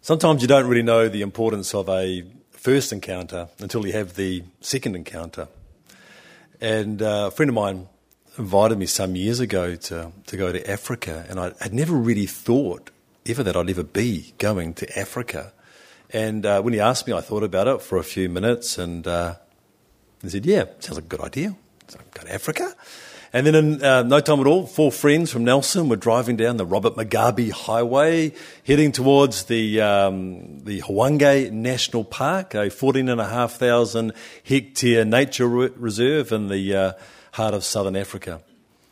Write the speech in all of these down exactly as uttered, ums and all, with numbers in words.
Sometimes you don't really know the importance of a first encounter until you have the second encounter. And uh, a friend of mine invited me some years ago to, to go to Africa, and I had never really thought ever that I'd ever be going to Africa. And uh, when he asked me, I thought about it for a few minutes, and uh, he said, yeah, sounds like a good idea. So go to Africa. And then in uh, no time at all, four friends from Nelson were driving down the Robert Mugabe Highway, heading towards the um, the Hwange National Park, a fourteen and a half thousand hectare nature re- reserve in the uh, heart of southern Africa.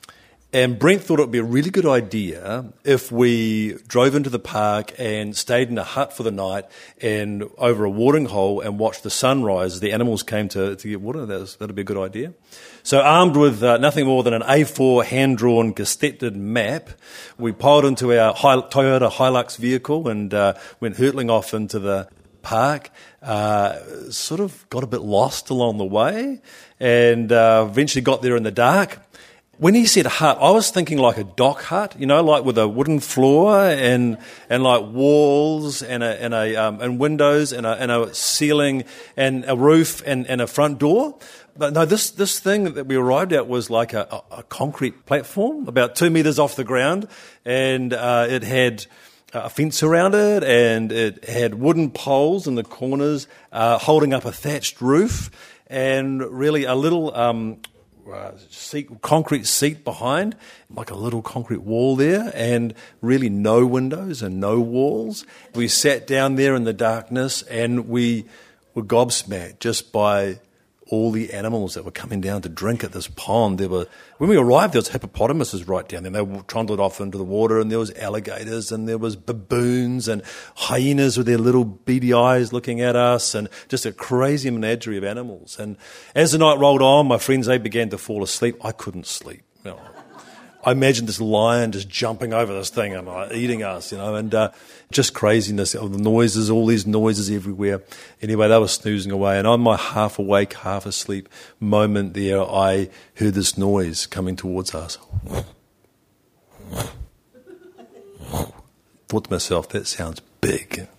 And Brent thought it would be a really good idea if we drove into the park and stayed in a hut for the night and over a watering hole and watched the sunrise as the animals came to, to get water. That would be a good idea. So armed with uh, nothing more than an A four hand-drawn gestetted map, we piled into our Hi- Toyota Hilux vehicle and uh, went hurtling off into the park. Uh, sort of got a bit lost along the way and uh, eventually got there in the dark. When he said hut, I was thinking like a dock hut, you know, like with a wooden floor and and like walls and a and a um, and windows and a and a ceiling and a roof and, and a front door. But no, this this thing that we arrived at was like a, a, a concrete platform about two metres off the ground, and uh, it had a fence around it, and it had wooden poles in the corners uh, holding up a thatched roof, and really a little um, uh, seat, concrete seat behind, like a little concrete wall there, and really no windows and no walls. We sat down there in the darkness, and we were gobsmacked just by all the animals that were coming down to drink at this pond. There were, when we arrived, there was hippopotamuses right down there. They were trundled off into the water, and there was alligators, and there was baboons and hyenas with their little beady eyes looking at us, and just a crazy menagerie of animals. And as the night rolled on, my friends, they began to fall asleep. I couldn't sleep. You know, I imagined this lion just jumping over this thing and uh, eating us, you know, and uh, just craziness of the noises, all these noises everywhere. Anyway, they were snoozing away, and on my half awake, half asleep moment there, I heard this noise coming towards us. Thought to myself, that sounds big.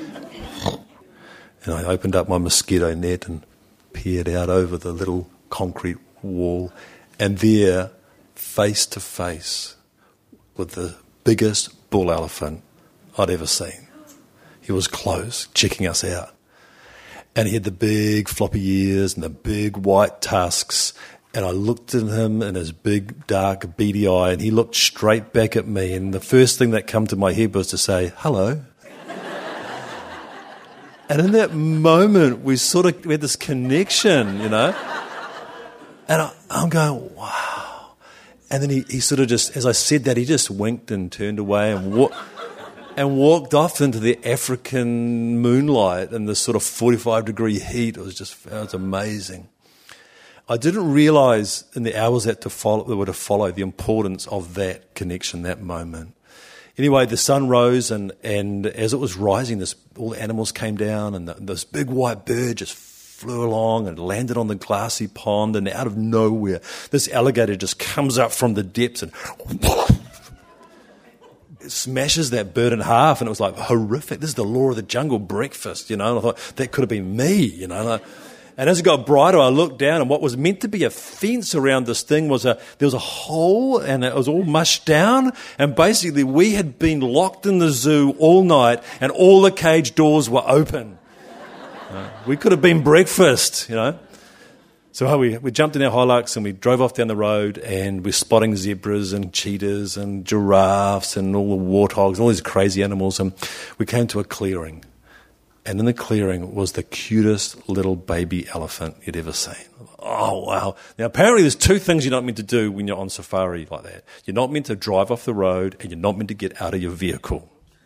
And I opened up my mosquito net and peered out over the little concrete wall, and there, face to face with the biggest bull elephant I'd ever seen. He was close, checking us out. And he had the big floppy ears and the big white tusks. And I looked at him in his big, dark, beady eye, and he looked straight back at me. And the first thing that came to my head was to say, hello. And in that moment, we sort of we had this connection, you know. And I, I'm going, wow. And then he, he sort of just, as I said that, he just winked and turned away and wa- and walked off into the African moonlight and this sort of forty-five degree heat. It was just, it was amazing. I didn't realise in the hours that to follow, that were to follow the importance of that connection, that moment. Anyway, the sun rose, and, and as it was rising, this, all the animals came down, and the, this big white bird just flew along and landed on the glassy pond, and out of nowhere, this alligator just comes up from the depths and smashes that bird in half, and it was like horrific. This is the law of the jungle breakfast, you know, and I thought, that could have been me, you know. And, I, and as it got brighter, I looked down, and what was meant to be a fence around this thing was a, there was a hole, and it was all mushed down, and basically we had been locked in the zoo all night, and all the cage doors were open. We could have been breakfast, you know. So we we jumped in our Hilux and we drove off down the road, and we're spotting zebras and cheetahs and giraffes and all the warthogs, all these crazy animals. And we came to a clearing. And in the clearing was the cutest little baby elephant you'd ever seen. Oh, wow. Now, apparently there's two things you're not meant to do when you're on safari like that. You're not meant to drive off the road, and you're not meant to get out of your vehicle.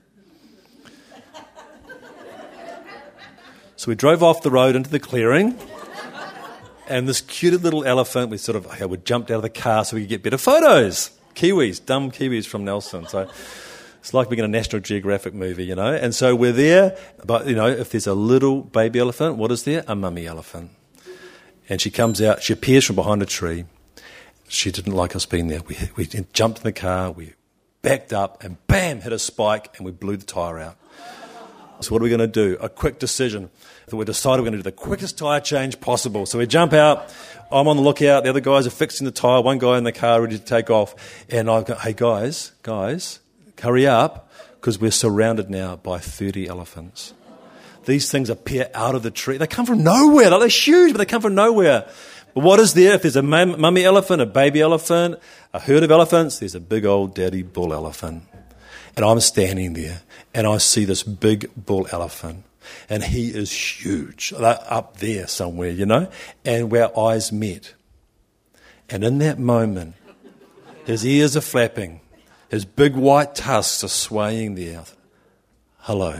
So we drove off the road into the clearing, and this cute little elephant, we sort of, okay, we jumped out of the car so we could get better photos. Kiwis, dumb Kiwis from Nelson. So it's like being in a National Geographic movie, you know. And so we're there, but, you know, if there's a little baby elephant, what is there? A mummy elephant. And she comes out, she appears from behind a tree. She didn't like us being there. We, we jumped in the car, we backed up, and bam, hit a spike, and we blew the tyre out. So what are we going to do? A quick decision. So we decided we're going to do the quickest tyre change possible. So we jump out. I'm on the lookout. The other guys are fixing the tyre. One guy in the car ready to take off. And I go, hey, guys, guys, hurry up, because we're surrounded now by thirty elephants. These things appear out of the tree. They come from nowhere. Like, they're huge, but they come from nowhere. But what is there? If there's a mum- mummy elephant, a baby elephant, a herd of elephants, there's a big old daddy bull elephant. And I'm standing there, and I see this big bull elephant. And he is huge, like up there somewhere, you know. And our eyes met. And in that moment, his ears are flapping. His big white tusks are swaying there. Hello.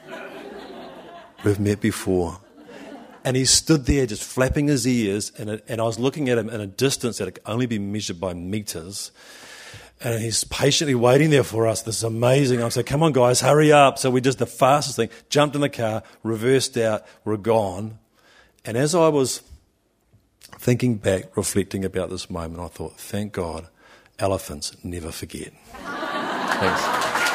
We've met before. And he stood there just flapping his ears, and, it, and I was looking at him in a distance that could only be measured by meters. And he's patiently waiting there for us. This is amazing. I said, come on, guys, hurry up. So we did the fastest thing, jumped in the car, reversed out, we're gone. And as I was thinking back, reflecting about this moment, I thought, thank God, elephants never forget. Thanks.